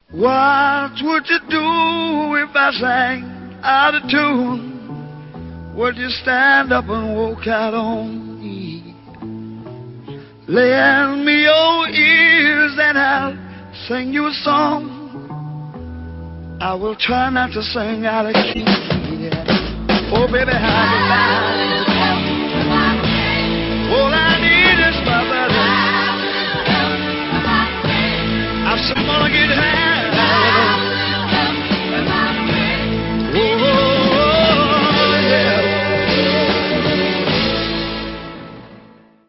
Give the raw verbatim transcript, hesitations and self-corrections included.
What would you do if I sang out of tune? Would you stand up and walk out on me? Lend me your ears and I'll sing you a song. I will try not to sing out of key. Yeah. Oh, baby, how you like? All I need is my buddy. I'm gonna get high.